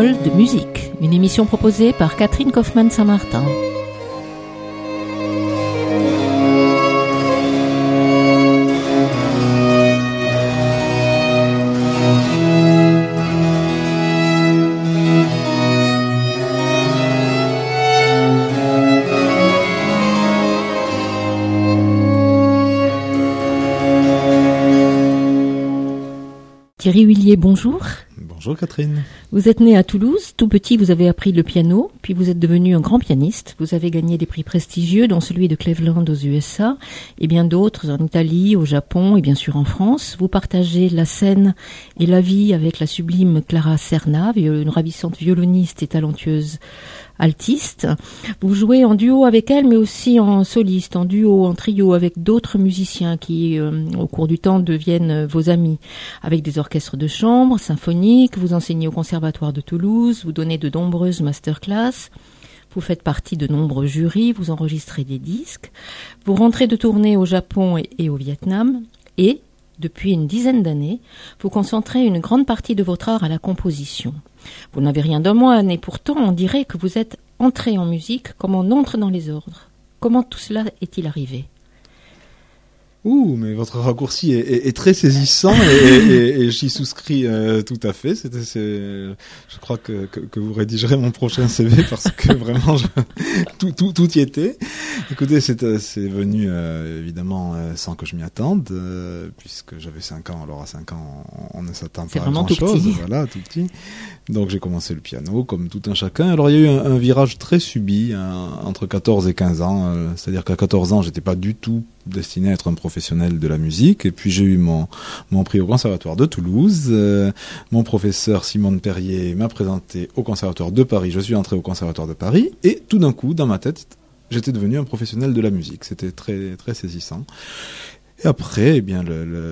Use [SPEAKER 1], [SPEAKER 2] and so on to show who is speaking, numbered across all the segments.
[SPEAKER 1] École de musique, une émission proposée par Catherine Kaufmann-Saint-Martin. Thierry Huillier, bonjour.
[SPEAKER 2] Bonjour Catherine.
[SPEAKER 1] Vous êtes né à Toulouse, tout petit vous avez appris le piano, puis vous êtes devenu un grand pianiste. Vous avez gagné des prix prestigieux, dont celui de Cleveland aux USA, et bien d'autres en Italie, au Japon et bien sûr en France. Vous partagez la scène et la vie avec la sublime Clara Serna, une ravissante violoniste et talentueuse altiste. Vous jouez en duo avec elle, mais aussi en soliste, en duo, en trio avec d'autres musiciens qui, au cours du temps, deviennent vos amis. Avec des orchestres de chambre, symphoniques, vous enseignez au Conservatoire de Toulouse, vous donnez de nombreuses masterclass, vous faites partie de nombreux jurys, vous enregistrez des disques, vous rentrez de tournée au Japon et au Vietnam, et, depuis une dizaine d'années, vous concentrez une grande partie de votre art à la composition. Vous n'avez rien d'un moine et pourtant on dirait que vous êtes entré en musique comme on entre dans les ordres. Comment tout cela est-il arrivé ?
[SPEAKER 2] Ouh, mais votre raccourci est très saisissant et j'y souscris tout à fait. Je crois que vous rédigerez mon prochain CV parce que vraiment tout y était. Écoutez, c'est venu évidemment sans que je m'y attende, puisque j'avais 5 ans. Alors à 5 ans, on ne s'attend pas à grand-chose. Voilà, tout petit. Donc j'ai commencé le piano comme tout un chacun. Alors il y a eu un virage très subi entre 14 et 15 ans. C'est-à-dire qu'à 14 ans, j'étais pas du tout destiné à être un professionnel de la musique. Et puis j'ai eu mon prix au Conservatoire de Toulouse. Mon professeur Simone Perrier m'a présenté au Conservatoire de Paris. Je suis entré au Conservatoire de Paris et tout d'un coup, dans ma tête, j'étais devenu un professionnel de la musique. C'était très très saisissant. Et après, eh bien,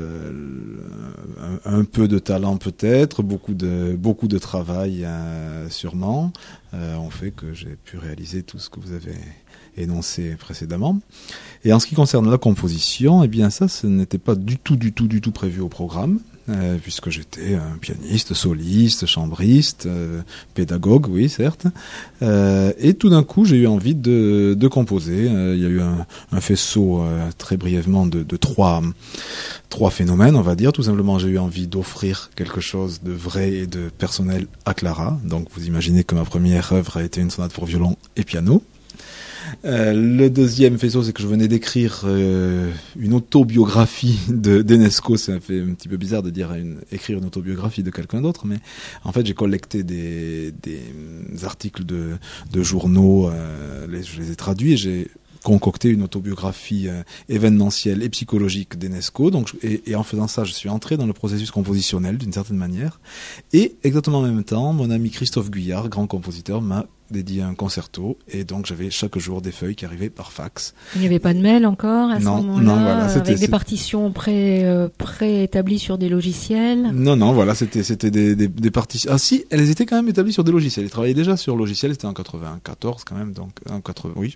[SPEAKER 2] un peu de talent peut-être, beaucoup de travail sûrement, ont fait que j'ai pu réaliser tout ce que vous avez énoncé précédemment. Et en ce qui concerne la composition, eh bien ça, ce n'était pas du tout prévu au programme, puisque j'étais un pianiste, soliste, chambriste, pédagogue, oui certes. Et tout d'un coup, j'ai eu envie de composer. Il y a eu un faisceau très brièvement de trois phénomènes, on va dire. Tout simplement, j'ai eu envie d'offrir quelque chose de vrai et de personnel à Clara. Donc, vous imaginez que ma première œuvre a été une sonate pour violon et piano. Le deuxième faisceau, c'est que je venais d'écrire une autobiographie d'Enesco. Ça fait un petit peu bizarre de dire écrire une autobiographie de quelqu'un d'autre, mais en fait j'ai collecté des articles de journaux, je les ai traduits et j'ai concocté une autobiographie événementielle et psychologique d'Enesco. Donc, et en faisant ça, je suis entré dans le processus compositionnel d'une certaine manière. Et exactement en même temps, mon ami Christophe Guyard, grand compositeur, m'a dédié un concerto. Et donc, j'avais chaque jour des feuilles qui arrivaient par fax.
[SPEAKER 1] Il n'y avait pas de mail encore à ce moment-là,
[SPEAKER 2] non, voilà,
[SPEAKER 1] avec des partitions pré-établies sur des logiciels.
[SPEAKER 2] Non, voilà, c'était des partitions. Ah si, elles étaient quand même établies sur des logiciels. Ils travaillaient déjà sur logiciels. C'était en 94 quand même, donc en 80, oui.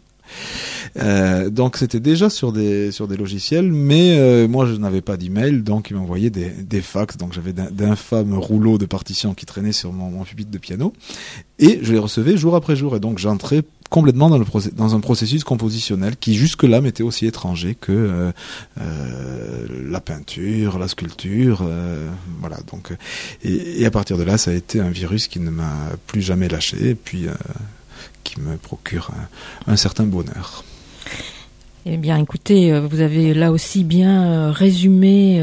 [SPEAKER 2] Donc c'était déjà sur des logiciels, mais moi je n'avais pas d'email, donc ils m'envoyaient des fax. Donc j'avais d'infâmes rouleaux de partitions qui traînaient sur mon pupitre de piano, et je les recevais jour après jour. Et donc j'entrais complètement dans un processus compositionnel qui jusque-là m'était aussi étranger que la peinture, la sculpture, voilà. Donc et à partir de là, ça a été un virus qui ne m'a plus jamais lâché, et puis qui me procure un certain bonheur.
[SPEAKER 1] Eh bien, écoutez, vous avez là aussi bien résumé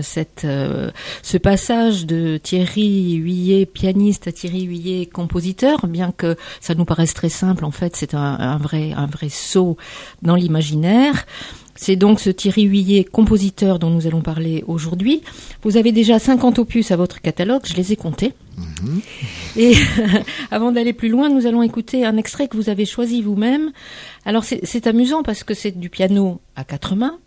[SPEAKER 1] ce passage de Thierry Huillier, pianiste, à Thierry Huillier, compositeur, bien que ça nous paraisse très simple. En fait, c'est un vrai saut dans l'imaginaire. C'est donc ce Thierry Huillier, compositeur, dont nous allons parler aujourd'hui. Vous avez déjà 50 opus à votre catalogue, je les ai comptés. Mmh. Et avant d'aller plus loin, nous allons écouter un extrait que vous avez choisi vous-même. Alors c'est amusant parce que c'est du piano à 4 mains.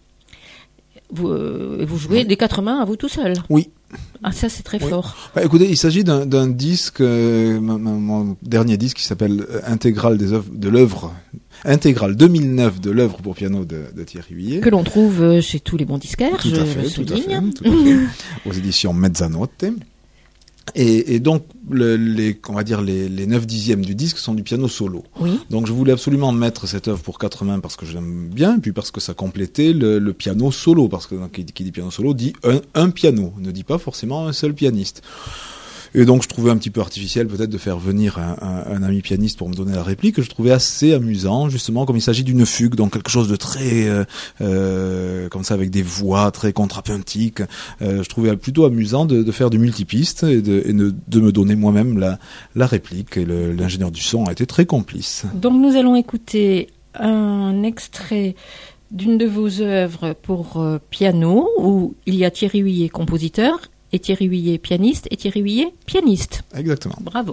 [SPEAKER 1] Vous jouez des 4 mains à vous tout seul.
[SPEAKER 2] Oui.
[SPEAKER 1] Ah, ça c'est très fort.
[SPEAKER 2] Bah, écoutez, il s'agit d'un disque, mon dernier disque qui s'appelle Intégrale de l'œuvre. Intégrale 2009 de l'œuvre pour piano de Thierry Huillier.
[SPEAKER 1] Que l'on trouve chez tous les bons disquaires,
[SPEAKER 2] tout à fait. Aux éditions Mezzanotte. Et donc, on va dire les 9/10 du disque sont du piano solo.
[SPEAKER 1] Oui.
[SPEAKER 2] Donc je voulais absolument mettre cette œuvre pour 4 mains parce que je l'aime bien, et puis parce que ça complétait le piano solo, parce que qui dit piano solo dit un piano, ne dit pas forcément un seul pianiste. Et donc je trouvais un petit peu artificiel peut-être de faire venir un ami pianiste pour me donner la réplique, que je trouvais assez amusant, justement, comme il s'agit d'une fugue, donc quelque chose de très comme ça, avec des voix très contrapuntiques. Je trouvais plutôt amusant de faire du multipiste et de me donner moi-même la réplique, et l'ingénieur du son a été très complice.
[SPEAKER 1] Donc nous allons écouter un extrait d'une de vos œuvres pour piano, où il y a Thierry Huillet, compositeur, et Thierry Huillet, pianiste, et Thierry Huillet, pianiste.
[SPEAKER 2] Exactement.
[SPEAKER 1] Bravo.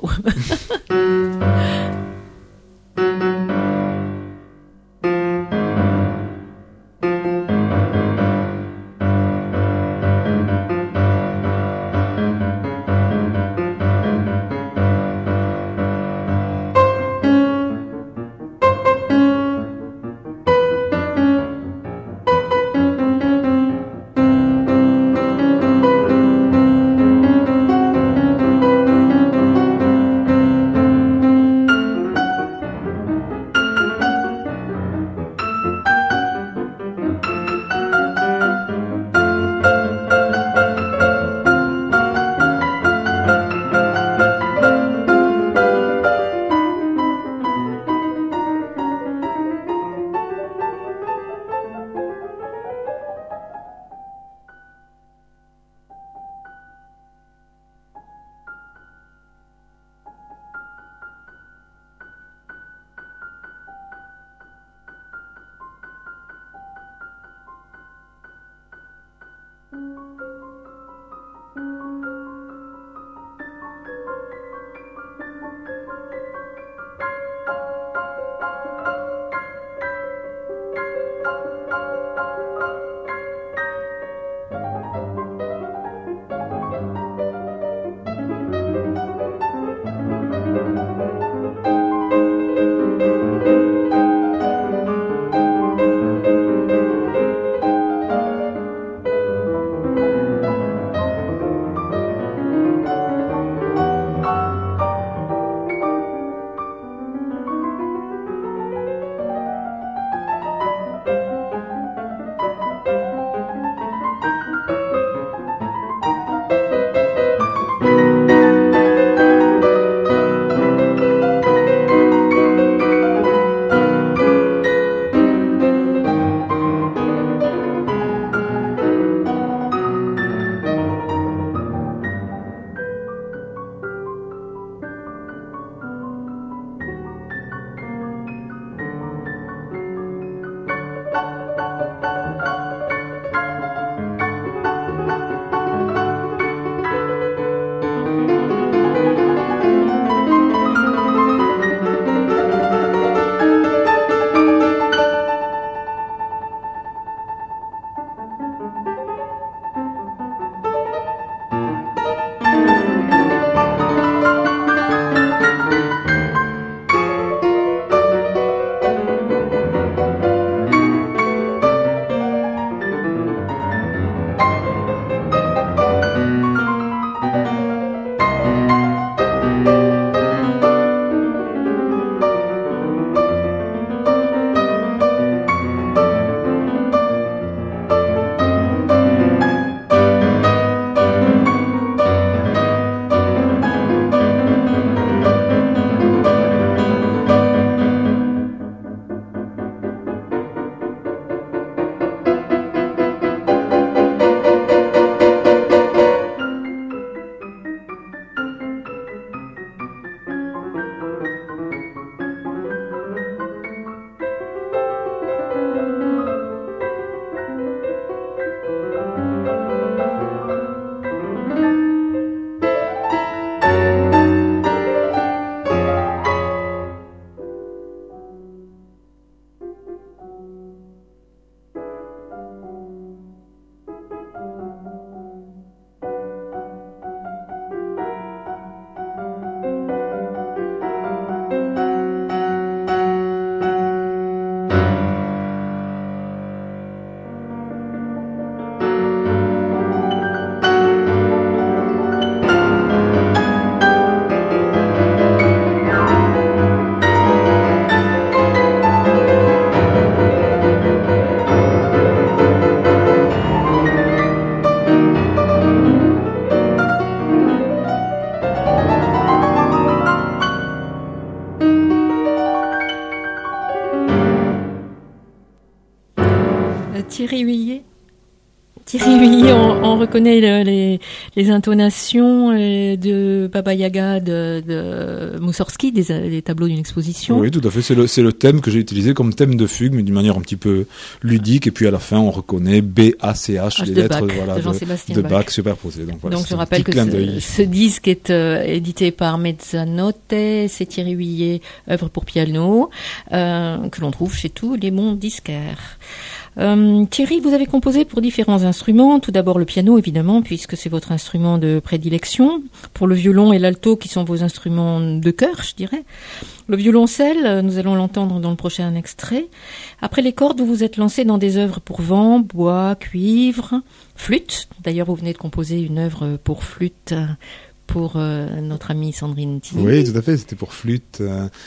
[SPEAKER 1] Thierry Huillet. Thierry Huillet, on reconnaît les intonations de Baba Yaga de Moussorgsky, des tableaux d'une exposition.
[SPEAKER 2] Oui, tout à fait. C'est le thème que j'ai utilisé comme thème de fugue, mais d'une manière un petit peu ludique. Et puis à la fin, on reconnaît B-A-C-H, les lettres
[SPEAKER 1] de
[SPEAKER 2] Bach superposées. Donc, voilà,
[SPEAKER 1] je rappelle que ce disque est édité par Mezzanotte. C'est Thierry Huillet, œuvre pour piano, que l'on trouve chez tous les bons disquaires. Thierry, vous avez composé pour différents instruments. Tout d'abord le piano, évidemment, puisque c'est votre instrument de prédilection. Pour le violon et l'alto, qui sont vos instruments de cœur, je dirais. Le violoncelle, nous allons l'entendre dans le prochain extrait. Après les cordes, vous vous êtes lancé dans des œuvres pour vent, bois, cuivre, flûte. D'ailleurs, vous venez de composer une œuvre pour flûte pour notre amie Sandrine Tilly.
[SPEAKER 2] Oui, tout à fait. C'était pour flûte,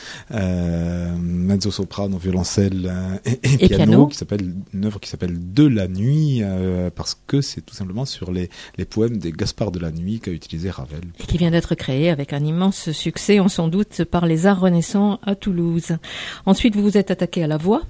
[SPEAKER 2] mezzo-soprano, violoncelle et piano, une œuvre qui s'appelle De la nuit, parce que c'est tout simplement sur les poèmes des Gaspard de la nuit qu'a utilisé Ravel.
[SPEAKER 1] Et qui vient d'être créé avec un immense succès, on s'en doute, par les Arts Renaissants à Toulouse. Ensuite, vous vous êtes attaqué à la voix.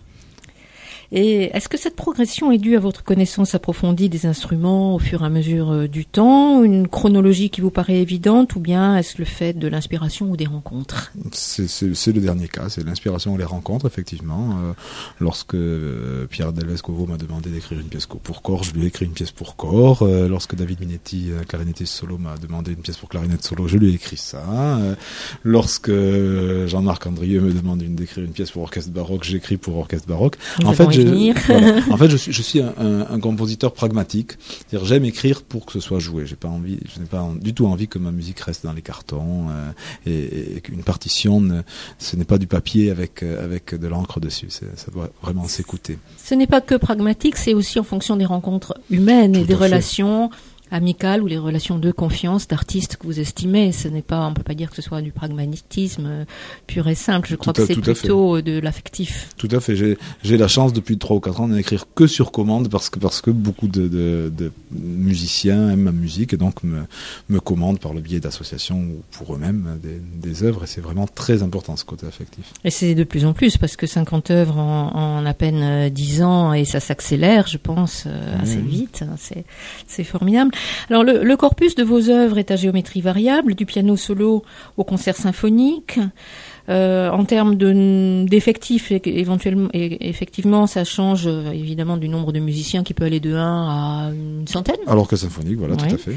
[SPEAKER 1] Et est-ce que cette progression est due à votre connaissance approfondie des instruments au fur et à mesure du temps, une chronologie qui vous paraît évidente, ou bien est-ce le fait de l'inspiration ou des rencontres ?
[SPEAKER 2] C'est le dernier cas, c'est l'inspiration ou les rencontres, effectivement. Lorsque Pierre Delvescovo m'a demandé d'écrire une pièce pour corps, je lui ai écrit une pièce pour corps. Lorsque David Minetti, clarinettiste solo, m'a demandé une pièce pour clarinette solo, je lui ai écrit ça. Lorsque Jean-Marc Andrieux me demande d'écrire une pièce pour orchestre baroque, j'écris pour orchestre baroque. En fait, je suis un compositeur pragmatique. C'est-à-dire, j'aime écrire pour que ce soit joué. Je n'ai pas du tout envie que ma musique reste dans les cartons et qu'une partition, ce n'est pas du papier avec de l'encre dessus. Ça doit vraiment s'écouter.
[SPEAKER 1] Ce n'est pas que pragmatique, c'est aussi en fonction des rencontres humaines et des relations amicales ou les relations de confiance d'artistes que vous estimez. Ce n'est pas, on peut pas dire que ce soit du pragmatisme pur et simple. Je crois que c'est plutôt de l'affectif.
[SPEAKER 2] Tout à fait. J'ai la chance depuis 3 ou 4 ans d'écrire que sur commande parce que beaucoup de musiciens aiment ma musique et donc me commandent par le biais d'associations ou pour eux-mêmes des œuvres, et c'est vraiment très important ce côté affectif.
[SPEAKER 1] Et c'est de plus en plus parce que 50 œuvres en à peine 10 ans et ça s'accélère, je pense, assez vite. C'est formidable. Alors le corpus de vos œuvres est à géométrie variable, du piano solo au concert symphonique. En termes d'effectifs, effectivement, ça change évidemment du nombre de musiciens qui peut aller de 1 à une centaine.
[SPEAKER 2] Alors que symphonique, voilà, tout à fait.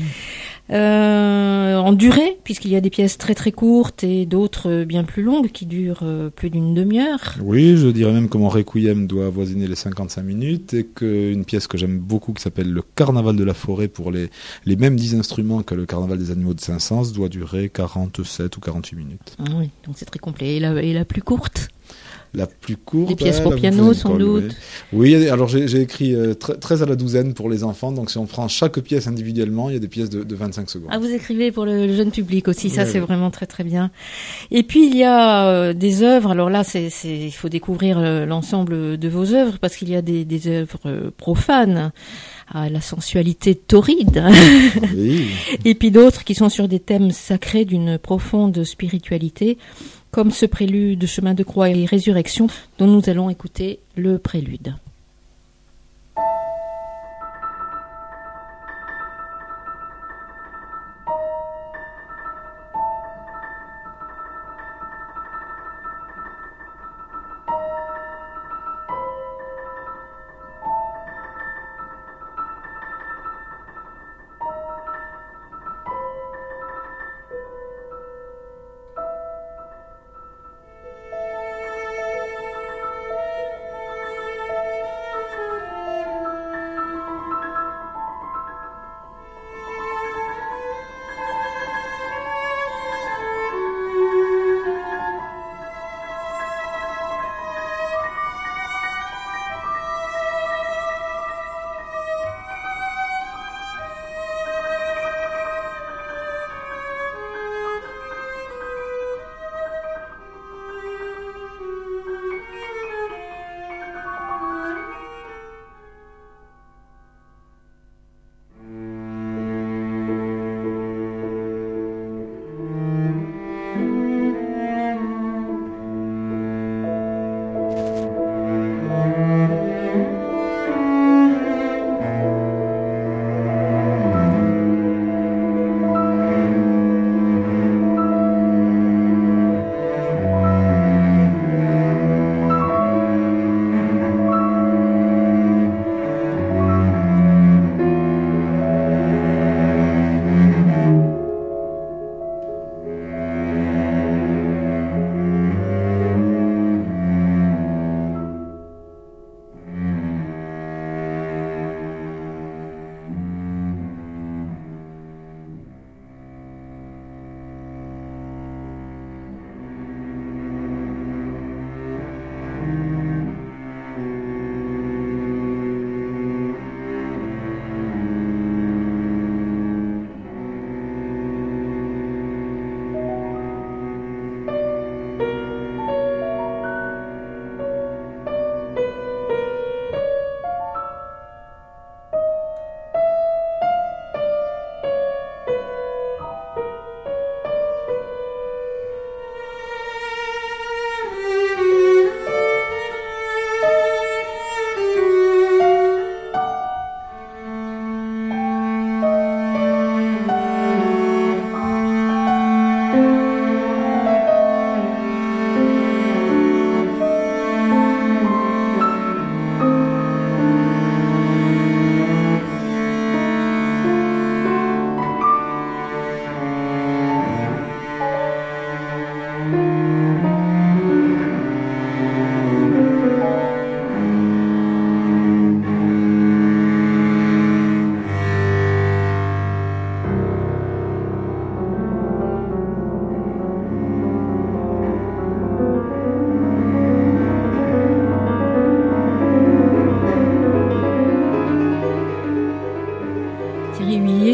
[SPEAKER 1] En durée, puisqu'il y a des pièces très très courtes et d'autres bien plus longues qui durent plus d'une demi-heure.
[SPEAKER 2] Oui, je dirais même que mon Requiem doit avoisiner les 55 minutes et qu'une pièce que j'aime beaucoup qui s'appelle le Carnaval de la forêt pour les mêmes 10 instruments que le Carnaval des animaux de Saint-Saëns doit durer 47 ou 48 minutes.
[SPEAKER 1] Ah oui, donc c'est très complet. Et la plus courte ?
[SPEAKER 2] La plus courte.
[SPEAKER 1] Des pièces pour piano, sans doute.
[SPEAKER 2] Oui, alors j'ai écrit 13 à la douzaine pour les enfants, donc si on prend chaque pièce individuellement, il y a des pièces de 25 secondes.
[SPEAKER 1] Ah, vous écrivez pour le jeune public aussi, ça c'est vraiment très très bien. Et puis il y a des œuvres, alors là il faut découvrir l'ensemble de vos œuvres, parce qu'il y a des œuvres profanes, à la sensualité torride,
[SPEAKER 2] oui.
[SPEAKER 1] Et puis d'autres qui sont sur des thèmes sacrés d'une profonde spiritualité, comme ce prélude de Chemin de croix et résurrection dont nous allons écouter le prélude.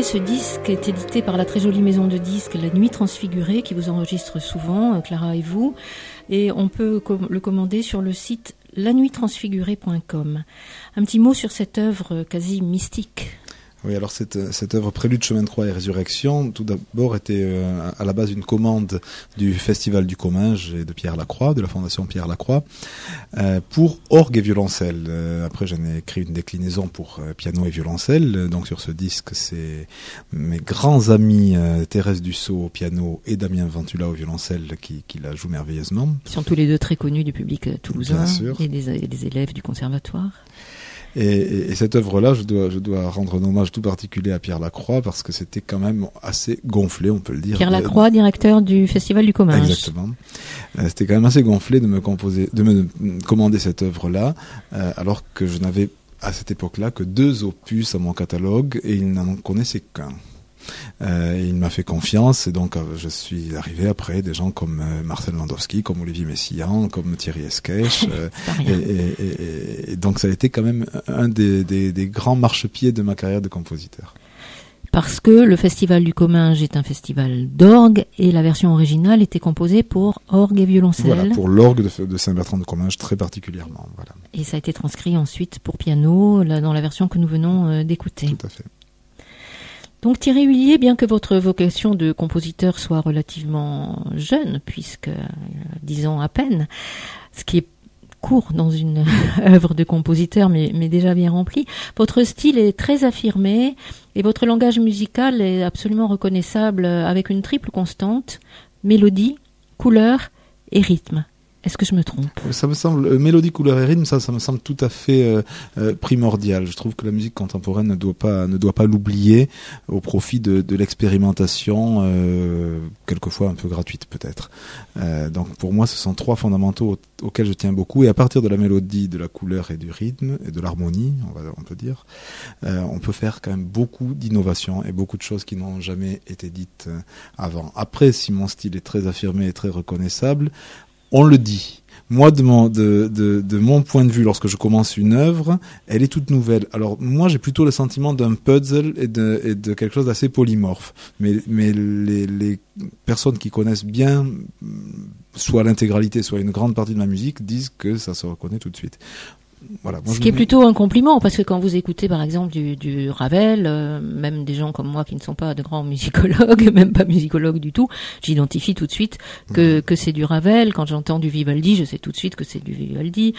[SPEAKER 1] ce disque est édité par la très jolie maison de disques La Nuit Transfigurée, qui vous enregistre souvent, Clara et vous, et on peut le commander sur le site lanuittransfigurée.com. Un petit mot sur cette œuvre quasi mystique.
[SPEAKER 2] Oui, alors cette œuvre Prélude, chemin de croix et résurrection, tout d'abord était à la base une commande du Festival du Comminges et de Pierre Lacroix, de la Fondation Pierre Lacroix, pour orgue et violoncelle. Après, j'en ai écrit une déclinaison pour piano et violoncelle. Donc sur ce disque, c'est mes grands amis Thérèse Dussault au piano et Damien Ventula au violoncelle qui la jouent merveilleusement.
[SPEAKER 1] Ils sont tous les deux très connus du public toulousain et des élèves du conservatoire.
[SPEAKER 2] Et cette œuvre-là, je dois rendre un hommage tout particulier à Pierre Lacroix parce que c'était quand même assez gonflé, on peut le dire.
[SPEAKER 1] Pierre Lacroix, directeur du Festival du Comminges.
[SPEAKER 2] Exactement. C'était quand même assez gonflé de me commander cette œuvre-là, alors que je n'avais à cette époque-là que 2 opus à mon catalogue et il n'en connaissait qu'un. Il m'a fait confiance et donc je suis arrivé après des gens comme Marcel Landowski, comme Olivier Messiaen, comme Thierry Esquèche et donc ça a été quand même un des grands marchepieds de ma carrière de compositeur.
[SPEAKER 1] Parce que le Festival du Comminges est un festival d'orgue et la version originale était composée pour orgue et violoncelle.
[SPEAKER 2] Voilà, pour l'orgue de Saint-Bertrand de Comminges très particulièrement. Voilà.
[SPEAKER 1] Et ça a été transcrit ensuite pour piano dans la version que nous venons d'écouter.
[SPEAKER 2] Tout à fait.
[SPEAKER 1] Donc Thierry Huillier, bien que votre vocation de compositeur soit relativement jeune, puisque 10 ans à peine, ce qui est court dans une œuvre de compositeur, mais déjà bien rempli, votre style est très affirmé et votre langage musical est absolument reconnaissable avec une triple constante, mélodie, couleur et rythme. Est-ce que je me trompe ?
[SPEAKER 2] Ça me semble, mélodie, couleur et rythme, ça me semble tout à fait primordial. Je trouve que la musique contemporaine ne doit pas l'oublier au profit de l'expérimentation, quelquefois un peu gratuite peut-être. Donc pour moi, ce sont 3 fondamentaux auxquels je tiens beaucoup. Et à partir de la mélodie, de la couleur et du rythme et de l'harmonie, on peut dire, on peut faire quand même beaucoup d'innovations et beaucoup de choses qui n'ont jamais été dites avant. Après, si mon style est très affirmé et très reconnaissable, on le dit. Moi, de mon point de vue, lorsque je commence une œuvre, elle est toute nouvelle. Alors, moi, j'ai plutôt le sentiment d'un puzzle et de quelque chose d'assez polymorphe. Mais les personnes qui connaissent bien, soit l'intégralité, soit une grande partie de ma musique, disent que ça se reconnaît tout de suite. Voilà,
[SPEAKER 1] ce qui est plutôt un compliment, parce que quand vous écoutez par exemple du Ravel, même des gens comme moi qui ne sont pas de grands musicologues, même pas musicologues du tout, j'identifie tout de suite que c'est du Ravel. Quand j'entends du Vivaldi, je sais tout de suite que c'est du Vivaldi.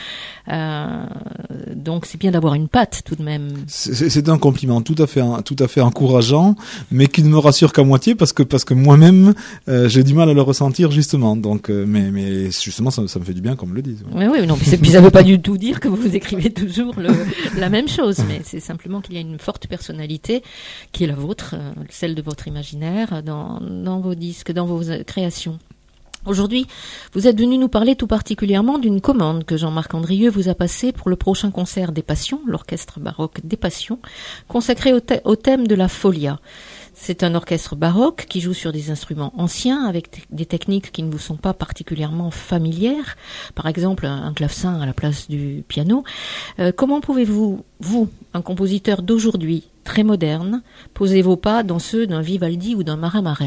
[SPEAKER 1] Donc c'est bien d'avoir une patte tout de même.
[SPEAKER 2] C'est un compliment tout à fait encourageant, mais qui ne me rassure qu'à moitié parce que moi-même j'ai du mal à le ressentir justement. Donc mais justement ça me fait du bien qu'on me le dise.
[SPEAKER 1] Ouais. Oui, non, puis ça veut pas du tout dire que vous écrivez toujours la même chose, mais c'est simplement qu'il y a une forte personnalité qui est la vôtre, celle de votre imaginaire dans vos disques, dans vos créations. Aujourd'hui, vous êtes venu nous parler tout particulièrement d'une commande que Jean-Marc Andrieux vous a passée pour le prochain concert des Passions, l'orchestre baroque des Passions, consacré au thème de la folia. C'est un orchestre baroque qui joue sur des instruments anciens avec des techniques qui ne vous sont pas particulièrement familières. Par exemple, un clavecin à la place du piano. Comment pouvez-vous, un compositeur d'aujourd'hui, très moderne, poser vos pas dans ceux d'un Vivaldi ou d'un Marin Marais ?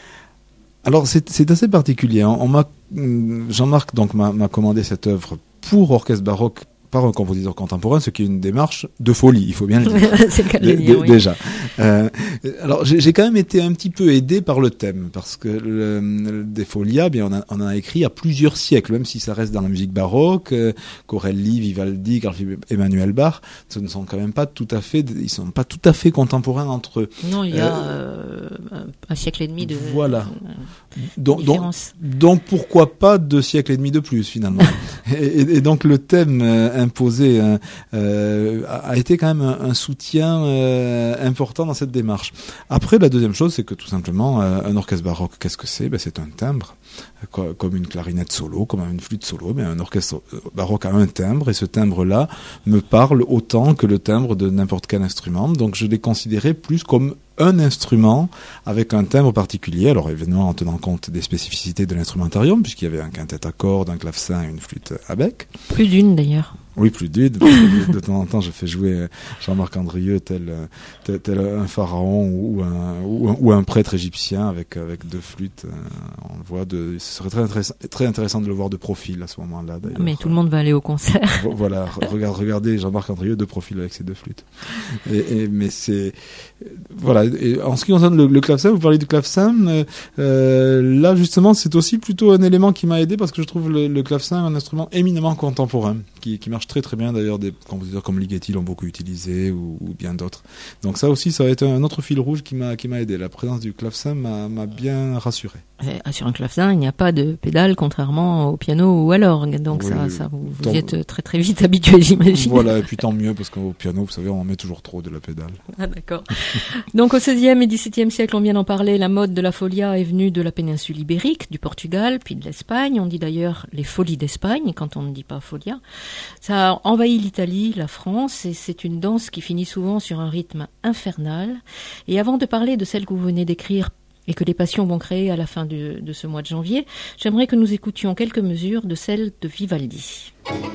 [SPEAKER 2] Alors c'est assez particulier. Jean-Marc donc m'a commandé cette œuvre pour orchestre baroque par un compositeur contemporain, ce qui est une démarche de folie, il faut bien le dire.
[SPEAKER 1] C'est le cas de le dire, oui.
[SPEAKER 2] Déjà. Alors j'ai quand même été un petit peu aidé par le thème, parce que des Folias, bien on en a écrit il y a plusieurs siècles, même si ça reste dans la musique baroque. Corelli, Vivaldi, Carl Emmanuel Bach, ce ne sont quand même pas tout à fait, ils sont pas tout à fait contemporains entre eux.
[SPEAKER 1] Non, il y a un siècle et demi de
[SPEAKER 2] voilà.
[SPEAKER 1] différence.
[SPEAKER 2] Donc pourquoi pas 2 siècles et demi de plus finalement. et donc le thème imposé a été quand même un soutien important dans cette démarche. Après, la deuxième chose, c'est que tout simplement, un orchestre baroque, qu'est-ce que c'est ? C'est un timbre, comme une clarinette solo, comme une flûte solo. Mais un orchestre baroque a un timbre, et ce timbre-là me parle autant que le timbre de n'importe quel instrument. Donc je l'ai considéré plus comme un instrument avec un timbre particulier, alors évidemment en tenant compte des spécificités de l'instrumentarium, puisqu'il y avait un quintet à cordes, un clavecin et une flûte à bec.
[SPEAKER 1] Plus d'une d'ailleurs.
[SPEAKER 2] Oui, plus d'huile. De temps en temps, je fais jouer Jean-Marc Andrieux tel un pharaon ou un prêtre égyptien avec deux flûtes. On le voit ce serait très intéressant de le voir de profil à ce moment-là, d'ailleurs.
[SPEAKER 1] Mais tout le monde va aller au concert.
[SPEAKER 2] Voilà, regardez Jean-Marc Andrieux de profil avec ses deux flûtes. Mais c'est voilà. Et en ce qui concerne le clavecin, vous parlez du clavecin. Là, justement, c'est aussi plutôt un élément qui m'a aidé parce que je trouve le clavecin un instrument éminemment contemporain qui marche très très bien. D'ailleurs, des compositeurs comme Ligeti l'ont beaucoup utilisé ou bien d'autres. Donc ça aussi, ça a été un autre fil rouge qui m'a aidé. La présence du clavecin m'a bien rassuré.
[SPEAKER 1] Sur un clavecin, il n'y a pas de pédale, contrairement au piano ou à l'orgue. Donc oui, ça vous y êtes très très vite habitué, j'imagine.
[SPEAKER 2] Voilà, et puis tant mieux, parce qu'au piano, vous savez, on en met toujours trop de la pédale.
[SPEAKER 1] Ah, d'accord. Donc au XVIe et XVIIe siècle, on vient d'en parler, la mode de la folia est venue de la péninsule ibérique, du Portugal, puis de l'Espagne. On dit d'ailleurs les folies d'Espagne, quand on ne dit pas folia. Ça a envahi l'Italie, la France, et c'est une danse qui finit souvent sur un rythme infernal. Et avant de parler de celle que vous venez d'écrire, et que les passions vont créer à la fin de ce mois de janvier, j'aimerais que nous écoutions quelques mesures de celle de Vivaldi.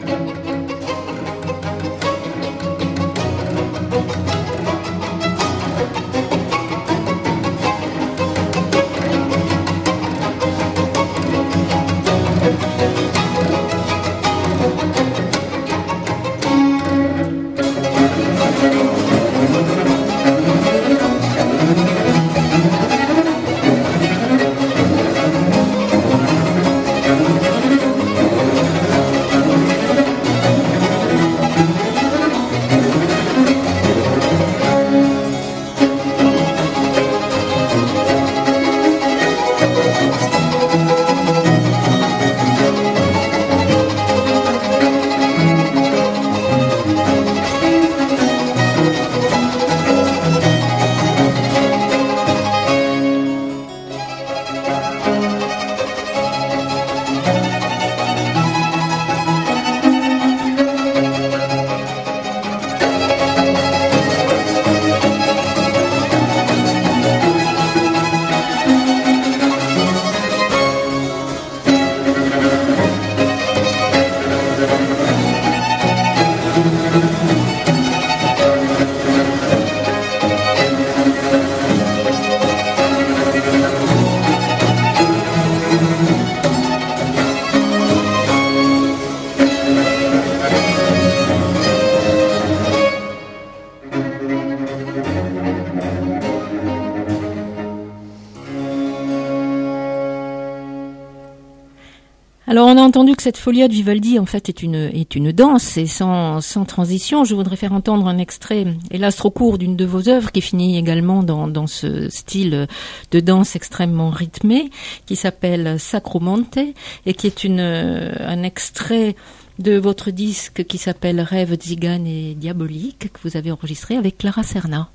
[SPEAKER 1] Alors on a entendu que cette folia de Vivaldi en fait est une danse et sans transition. Je voudrais faire entendre un extrait, hélas trop court, d'une de vos œuvres qui finit également dans ce style de danse extrêmement rythmé qui s'appelle Sacro Monte et qui est un extrait de votre disque qui s'appelle Rêve Zigane et Diabolique que vous avez enregistré avec Clara Serna.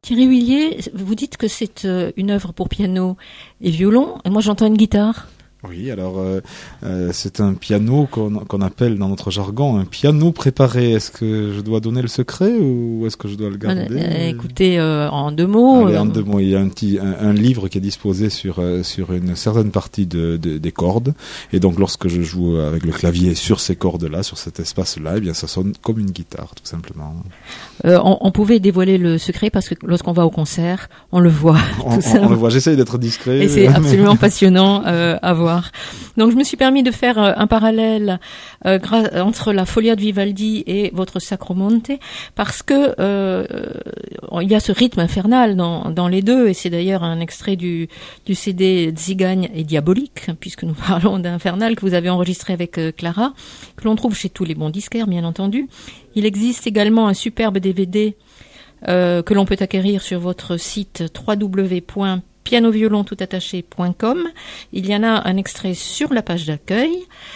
[SPEAKER 1] Thierry Huillier, vous dites que c'est une œuvre pour piano et violon, et moi j'entends une guitare.
[SPEAKER 2] Oui, alors c'est un piano qu'on appelle dans notre jargon un piano préparé. Est-ce que je dois donner le secret ou est-ce que je dois le garder?
[SPEAKER 1] Écoutez, en 2 mots.
[SPEAKER 2] Allez, en 2 mots, il y a un livre qui est disposé sur une certaine partie des cordes, et donc lorsque je joue avec le clavier sur ces cordes-là, sur cet espace-là, eh bien ça sonne comme une guitare, tout simplement.
[SPEAKER 1] On pouvait dévoiler le secret parce que lorsqu'on va au concert, on le voit.
[SPEAKER 2] On le voit. J'essaye d'être discret.
[SPEAKER 1] Et c'est absolument passionnant à voir. Donc je me suis permis de faire un parallèle entre la Folia de Vivaldi et votre Sacro Monte parce que il y a ce rythme infernal dans les deux, et c'est d'ailleurs un extrait du CD Zigagne et Diabolique, puisque nous parlons d'Infernal que vous avez enregistré avec Clara, que l'on trouve chez tous les bons disquaires bien entendu. Il existe également un superbe DVD que l'on peut acquérir sur votre site www.pianoviolontoutattaché.com. Il y en a un extrait sur la page d'accueil,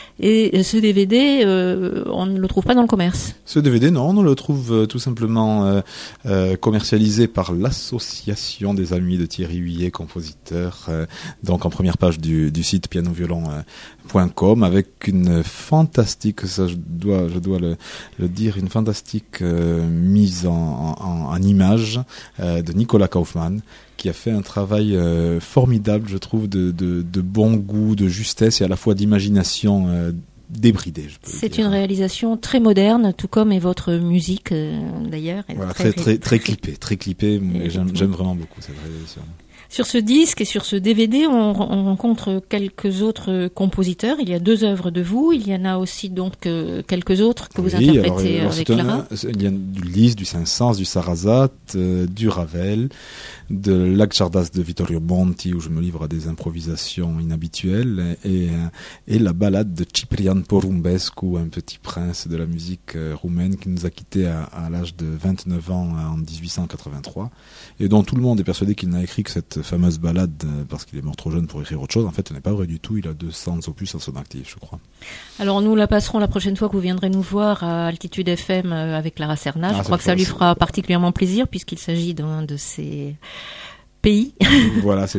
[SPEAKER 1] et ce DVD, on ne le trouve pas dans le commerce.
[SPEAKER 2] Ce DVD, non, on le trouve tout simplement commercialisé par l'association des amis de Thierry Huillier, compositeur, donc en première page du site pianoviolon.com, avec une fantastique, ça je dois le dire, une fantastique mise en image de Nicolas Kaufmann, qui a fait un travail formidable, je trouve, de bon goût, de justesse et à la fois d'imagination débridée.
[SPEAKER 1] C'est une réalisation très moderne, tout comme est votre musique d'ailleurs.
[SPEAKER 2] Voilà, très clippée. J'aime vraiment beaucoup cette réalisation.
[SPEAKER 1] Sur ce disque et sur ce DVD, on rencontre quelques autres compositeurs. Il y a 2 œuvres de vous. Il y en a aussi donc quelques autres que vous interprétez avec Clara.
[SPEAKER 2] Il y a du Liszt, du Saint-Saëns, du Sarrazate, du Ravel, de l'Agchardas de Vittorio Monti, où je me livre à des improvisations inhabituelles, et la ballade de Ciprian Porumbescu, un petit prince de la musique roumaine qui nous a quittés à l'âge de 29 ans en 1883, et dont tout le monde est persuadé qu'il n'a écrit que cette fameuse ballade parce qu'il est mort trop jeune pour écrire autre chose. En fait, ce n'est pas vrai du tout. Il a 200 opus en son actif, je crois.
[SPEAKER 1] Alors, nous la passerons la prochaine fois que vous viendrez nous voir à Altitude FM avec Clara Serna. Je crois que ça lui fera particulièrement plaisir puisqu'il s'agit d'un de ses pays.
[SPEAKER 2] Voilà,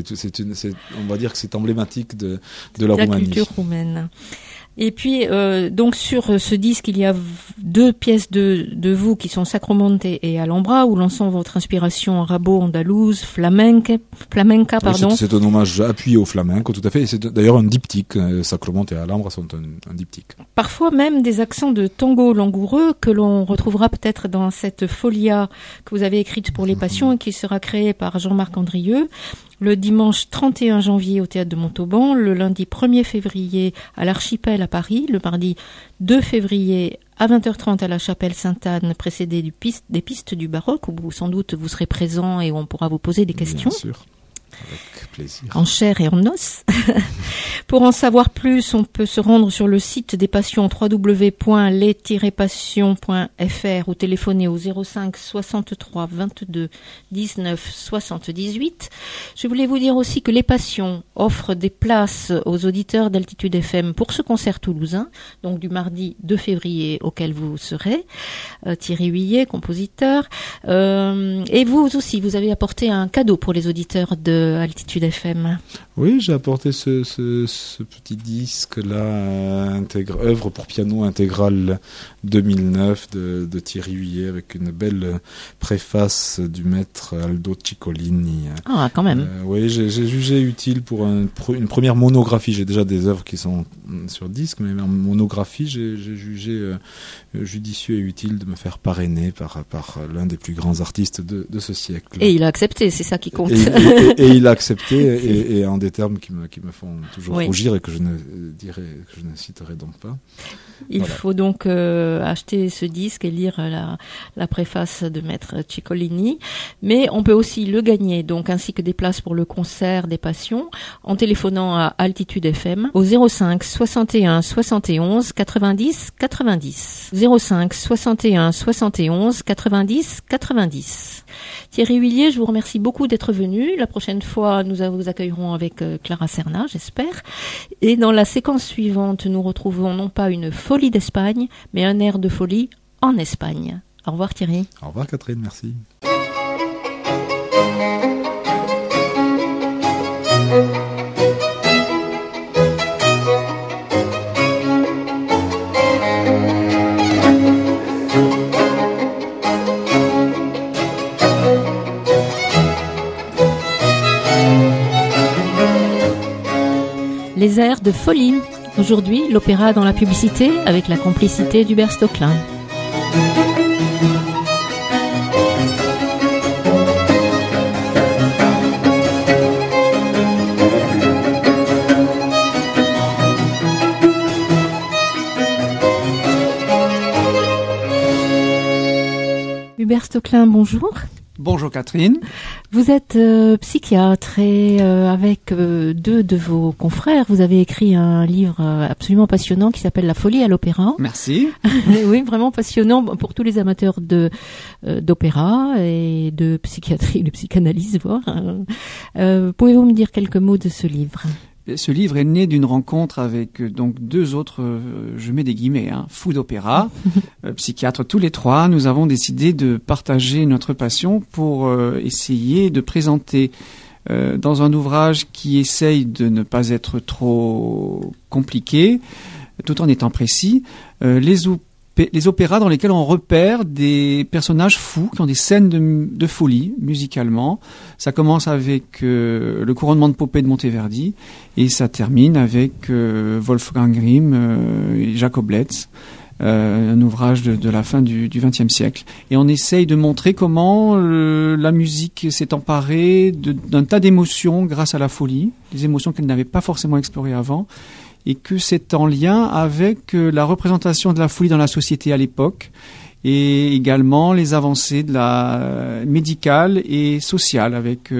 [SPEAKER 2] on va dire que c'est emblématique de la Roumanie.
[SPEAKER 1] La culture roumaine. Et puis, donc sur ce disque, il y a 2 pièces de vous qui sont Sacro Monte et Alhambra, où l'on sent votre inspiration arabo-andalouse, flamenca, pardon.
[SPEAKER 2] Oui, c'est un hommage appuyé au flamenco, tout à fait. Et c'est d'ailleurs un diptyque. Sacro Monte et Alhambra sont un diptyque.
[SPEAKER 1] Parfois même des accents de tango langoureux que l'on retrouvera peut-être dans cette folia que vous avez écrite pour les Passions et qui sera créée par Jean-Marc Andrieux. Le dimanche 31 janvier au Théâtre de Montauban, le lundi 1er février à l'Archipel à Paris, le mardi 2 février à 20h30 à la Chapelle Sainte-Anne, précédé des pistes du baroque, où sans doute vous serez présent et où on pourra vous poser des questions.
[SPEAKER 2] Bien sûr. Avec plaisir.
[SPEAKER 1] En chair et en os. Pour en savoir plus, on peut se rendre sur le site des Passions, www.les-passions.fr, ou téléphoner au 05 63 22 19 78. Je voulais vous dire aussi que les Passions offrent des places aux auditeurs d'Altitude FM pour ce concert toulousain, donc du mardi 2 février auquel vous serez. Thierry Huillier, compositeur. Et vous aussi, vous avez apporté un cadeau pour les auditeurs de Altitude FM.
[SPEAKER 2] Oui, j'ai apporté ce petit disque-là, œuvre pour piano intégrale 2009 de Thierry Huillier, avec une belle préface du maître Aldo Ciccolini.
[SPEAKER 1] Ah, quand même.
[SPEAKER 2] Oui, j'ai jugé utile pour une première monographie. J'ai déjà des œuvres qui sont sur disque, mais en monographie, j'ai jugé judicieux et utile de me faire parrainer par l'un des plus grands artistes de ce siècle.
[SPEAKER 1] Et il a accepté, c'est ça qui compte.
[SPEAKER 2] Et il a accepté, et en des termes qui me font toujours rougir et que je ne citerai donc pas.
[SPEAKER 1] Il faut donc acheter ce disque et lire la préface de maître Ciccolini, mais on peut aussi le gagner, donc ainsi que des places pour le concert des Passions, en téléphonant à Altitude FM au 05 61 71 90 90. 05 61 71 90 90. Thierry Huillier, je vous remercie beaucoup d'être venu. La prochaine fois, nous vous accueillerons avec Clara Serna, j'espère. Et dans la séquence suivante, nous retrouvons non pas une folie d'Espagne, mais un air de folie en Espagne. Au revoir Thierry.
[SPEAKER 2] Au revoir Catherine, merci.
[SPEAKER 1] Les airs de folie. Aujourd'hui, l'opéra dans la publicité avec la complicité d'Hubert Stocklin. Hubert Stocklin, bonjour.
[SPEAKER 3] Bonjour Catherine.
[SPEAKER 1] Vous êtes psychiatre et avec deux de vos confrères, vous avez écrit un livre absolument passionnant qui s'appelle La folie à l'opéra.
[SPEAKER 3] Merci.
[SPEAKER 1] Oui, vraiment passionnant pour tous les amateurs d'opéra et de psychiatrie, de psychanalyse, voire. Pouvez-vous me dire quelques mots de ce livre ?
[SPEAKER 3] Ce livre est né d'une rencontre avec donc deux autres, je mets des guillemets, fous d'opéra, psychiatres tous les trois. Nous avons décidé de partager notre passion pour essayer de présenter dans un ouvrage qui essaye de ne pas être trop compliqué, tout en étant précis, les opéras dans lesquels on repère des personnages fous qui ont des scènes de folie musicalement. Ça commence avec le couronnement de Popée de Monteverdi et ça termine avec Wolfgang Grimm et Jacob Letz, un ouvrage de la fin du XXe siècle. Et on essaye de montrer comment la musique s'est emparée d'un tas d'émotions grâce à la folie, des émotions qu'elle n'avait pas forcément explorées avant, et que c'est en lien avec la représentation de la folie dans la société à l'époque et également les avancées de la médicale et sociale avec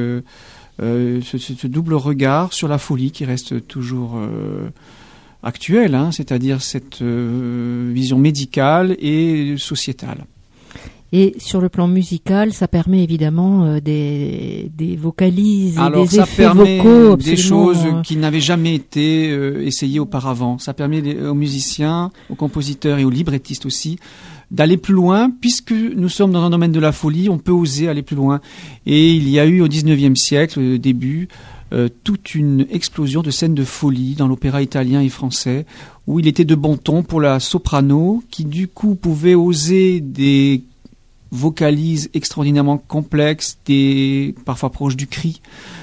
[SPEAKER 3] ce double regard sur la folie qui reste toujours actuelle, c'est-à-dire cette vision médicale et sociétale.
[SPEAKER 1] Et sur le plan musical, ça permet évidemment des vocalises et des effets vocaux.
[SPEAKER 3] Des choses qui n'avaient jamais été essayées auparavant. Ça permet aux musiciens, aux compositeurs et aux librettistes aussi d'aller plus loin. Puisque nous sommes dans un domaine de la folie, on peut oser aller plus loin. Et il y a eu au XIXe siècle, début, toute une explosion de scènes de folie dans l'opéra italien et français, où il était de bon ton pour la soprano, qui du coup pouvait oser des vocalises extraordinairement complexes, parfois proches du cri,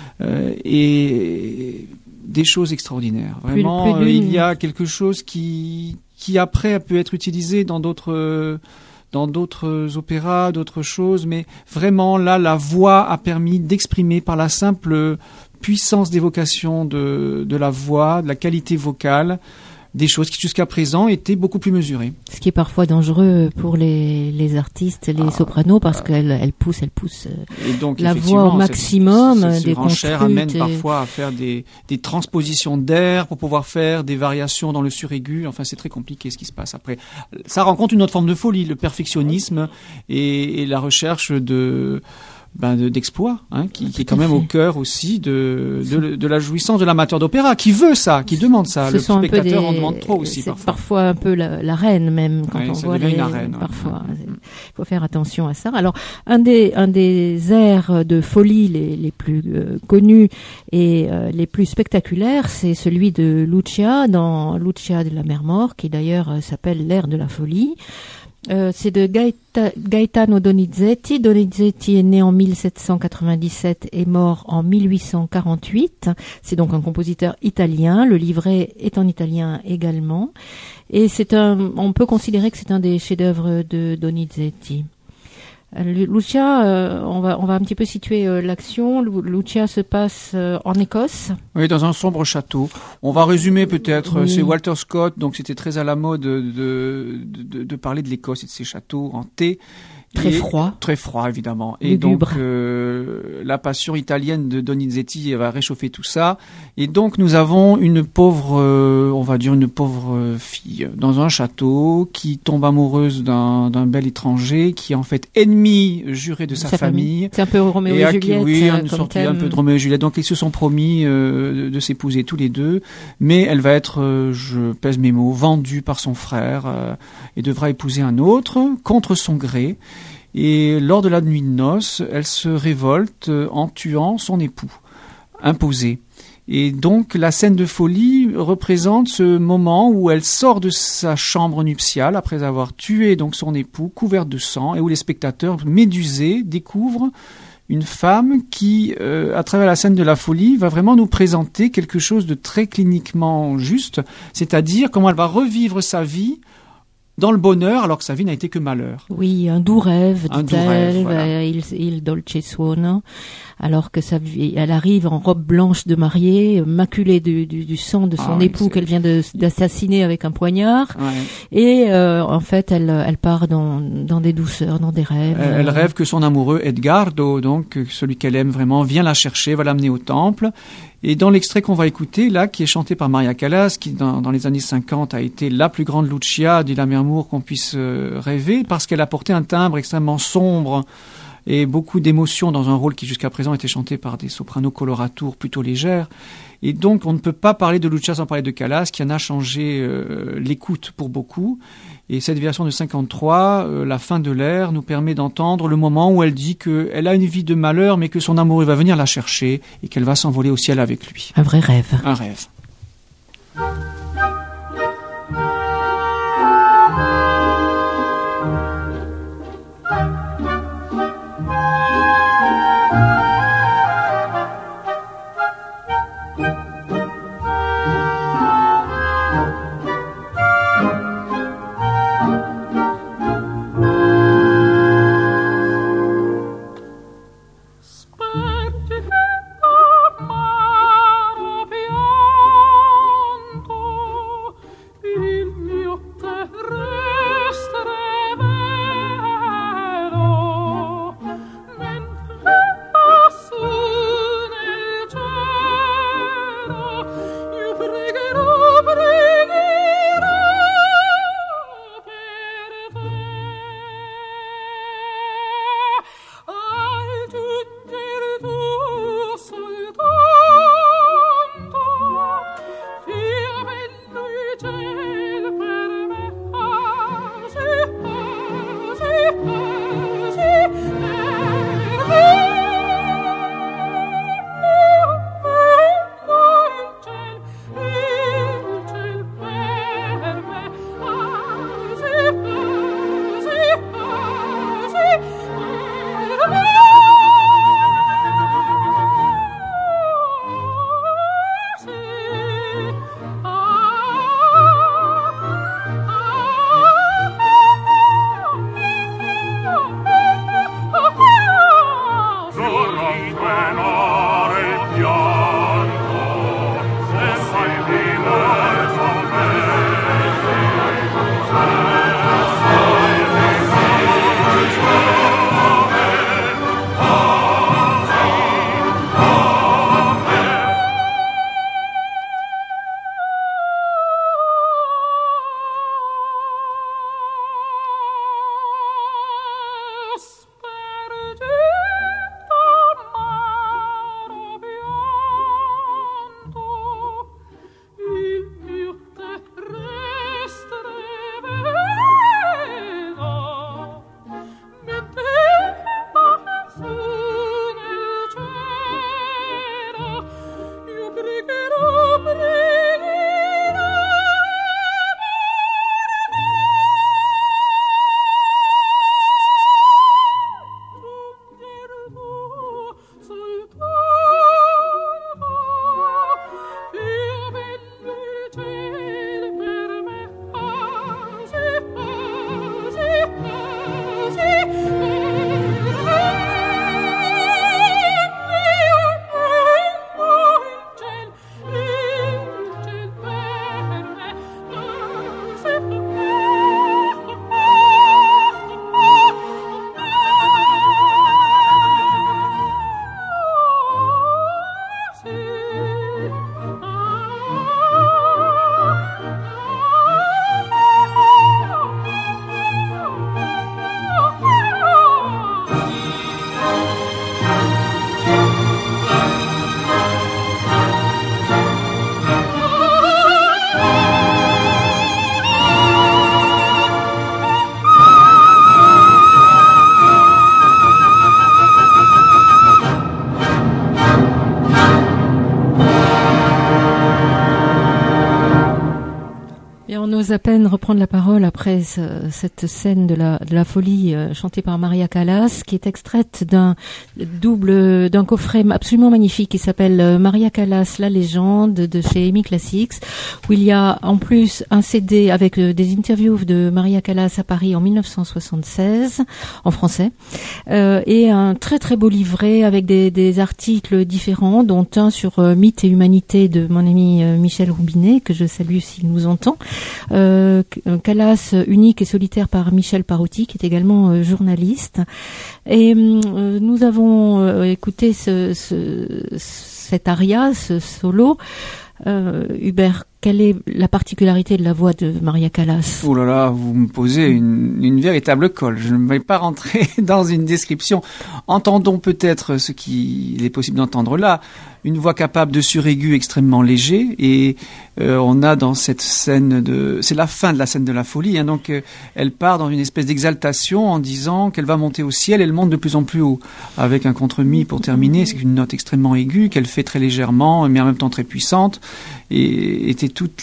[SPEAKER 3] et des choses extraordinaires. Vraiment, il y a quelque chose qui après peut être utilisé dans d'autres opéras, d'autres choses, mais vraiment là, la voix a permis d'exprimer par la simple puissance d'évocation de la voix, de la qualité vocale, des choses qui jusqu'à présent étaient beaucoup plus mesurées.
[SPEAKER 1] Ce qui est parfois dangereux pour les artistes, les sopranos, parce qu'elles poussent
[SPEAKER 3] et donc,
[SPEAKER 1] la voix au maximum.
[SPEAKER 3] Ces renchères amènent parfois à faire des transpositions d'air pour pouvoir faire des variations dans le suraigu. Enfin, c'est très compliqué ce qui se passe après. Ça rencontre une autre forme de folie, le perfectionnisme et la recherche d'exploit, qui est quand même au cœur aussi de la jouissance de l'amateur d'opéra, qui veut ça, qui demande ça. Le spectateur en demande trop aussi parfois.
[SPEAKER 1] Parfois un peu la reine même, quand on voit
[SPEAKER 3] une arène,
[SPEAKER 1] parfois. Il faut faire attention à ça. Alors, un des airs de folie les plus connus et les plus spectaculaires, c'est celui de Lucia, dans Lucia de la mer Morte, qui d'ailleurs s'appelle l'air de la folie. C'est de Gaetano Donizetti. Donizetti est né en 1797 et mort en 1848. C'est donc un compositeur italien. Le livret est en italien également. Et on peut considérer que c'est un des chefs-d'œuvre de Donizetti. Lucia, on va un petit peu situer l'action. Lucia se passe en Écosse.
[SPEAKER 3] Oui, dans un sombre château. On va résumer peut-être. Oui. C'est Walter Scott, donc c'était très à la mode de parler de l'Écosse et de ses châteaux hantés.
[SPEAKER 1] Très froid.
[SPEAKER 3] Très froid, évidemment. Et donc, la passion italienne de Donizetti va réchauffer tout ça. Et donc, nous avons une pauvre fille dans un château qui tombe amoureuse d'un bel étranger qui est en fait ennemi juré de sa famille.
[SPEAKER 1] C'est un peu Roméo et Juliette.
[SPEAKER 3] Oui, un peu de Roméo et Juliette. Donc, ils se sont promis de s'épouser tous les deux. Mais elle va être, je pèse mes mots, vendue par son frère et devra épouser un autre contre son gré. Et lors de la nuit de noces, elle se révolte en tuant son époux, imposé. Et donc la scène de folie représente ce moment où elle sort de sa chambre nuptiale après avoir tué donc son époux couvert de sang et où les spectateurs médusés découvrent une femme qui, à travers la scène de la folie, va vraiment nous présenter quelque chose de très cliniquement juste, c'est-à-dire comment elle va revivre sa vie dans le bonheur alors que sa vie n'a été que malheur.
[SPEAKER 1] Oui, un doux rêve, dit-elle,
[SPEAKER 3] voilà.
[SPEAKER 1] il dolce suono, alors que elle arrive en robe blanche de mariée, maculée du sang de son époux qu'elle vient d'assassiner avec un poignard.
[SPEAKER 3] Ouais.
[SPEAKER 1] Et en fait, elle part dans des douceurs, dans des rêves.
[SPEAKER 3] Elle rêve que son amoureux Edgardo, donc celui qu'elle aime vraiment, vient la chercher, va l'amener au temple. Et dans l'extrait qu'on va écouter, là, qui est chanté par Maria Callas, qui dans les années 50 a été la plus grande Lucia di Lammermoor qu'on puisse rêver, parce qu'elle a porté un timbre extrêmement sombre et beaucoup d'émotions dans un rôle qui jusqu'à présent était chanté par des sopranos coloratours plutôt légères. Et donc on ne peut pas parler de Lucia sans parler de Callas, qui en a changé l'écoute pour beaucoup. Et cette version de 53, la fin de l'ère, nous permet d'entendre le moment où elle dit qu'elle a une vie de malheur, mais que son amoureux va venir la chercher et qu'elle va s'envoler au ciel avec lui.
[SPEAKER 1] Un vrai rêve.
[SPEAKER 3] Un rêve.
[SPEAKER 1] On ose à peine reprendre la parole après cette scène de la folie chantée par Maria Callas, qui est extraite d'un coffret absolument magnifique qui s'appelle Maria Callas, la légende, de chez EMI Classics, où il y a en plus un CD avec des interviews de Maria Callas à Paris en 1976 en français, et un très très beau livret avec des articles différents, dont un sur mythe et humanité de mon ami Michel Roubinet, que je salue s'il nous entend. Callas, unique et solitaire par Michel Parotti, qui est également journaliste. Et nous avons écouté cet aria, ce solo. Hubert, quelle est la particularité de la voix de Maria Callas?
[SPEAKER 3] Oh là là, vous me posez une véritable colle. Je ne vais pas rentrer dans une description. Entendons peut-être ce qu'il est possible d'entendre là. Une voix capable de suraigu extrêmement léger, et on a dans cette scène c'est la fin de la scène de la folie, hein, donc elle part dans une espèce d'exaltation en disant qu'elle va monter au ciel, elle monte de plus en plus haut, avec un contre-mi pour terminer. C'est une note extrêmement aiguë qu'elle fait très légèrement, mais en même temps très puissante, et était toute